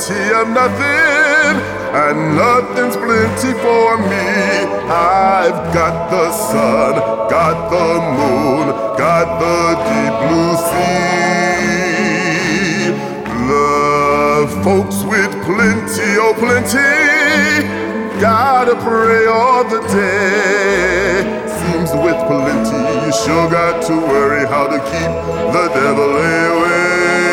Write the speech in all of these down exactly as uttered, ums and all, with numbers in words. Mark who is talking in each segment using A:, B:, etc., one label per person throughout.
A: plenty of nothing, and nothing's plenty for me. I've got the sun, got the moon, got the deep blue sea. Love folks with plenty, oh plenty, gotta pray all the day. Seems with plenty you sure got to worry how to keep the devil away.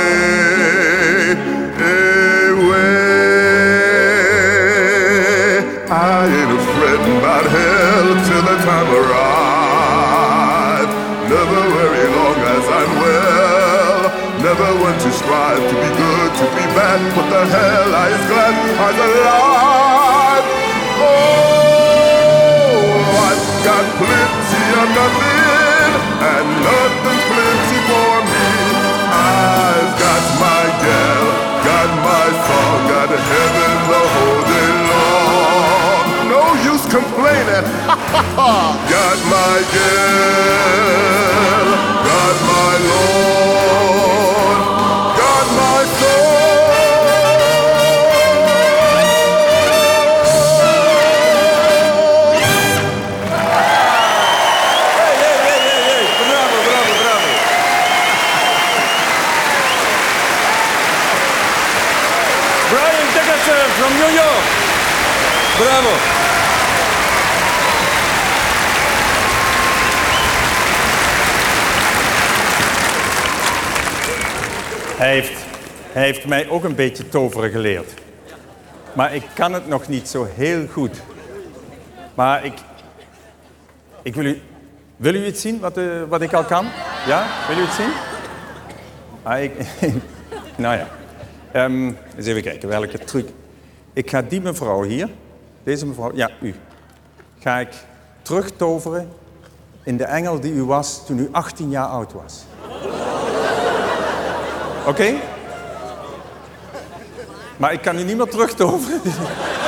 A: I ain't a fretting about hell till the time arrives. Never worry long as I'm well. Never want to strive to be good, to be bad. What the hell, I is glad I'm alive. Oh, I've got plenty of nothing, and nothing's plenty for me. I've got my gal, got my song, got heaven the whole day long. No use complaining. Got my girl, got my Lord, got my
B: Hey, hey, hey, hey, hey. Bravo, bravo, bravo. Brian Dickerson from New York. Bravo. Hij heeft, hij heeft mij ook een beetje toveren geleerd. Maar ik kan het nog niet zo heel goed. Maar ik... ik wil, u, wil u iets zien wat, uh, wat ik al kan? Ja? Wil u het zien? Ah, ik, nou ja. Um, eens even kijken welke truc. Ik ga die mevrouw hier, deze mevrouw, ja, u. Ga ik terugtoveren in de engel die u was toen u achttien jaar oud was. Oké? Okay? Maar ik kan u niet meer terugtoveren.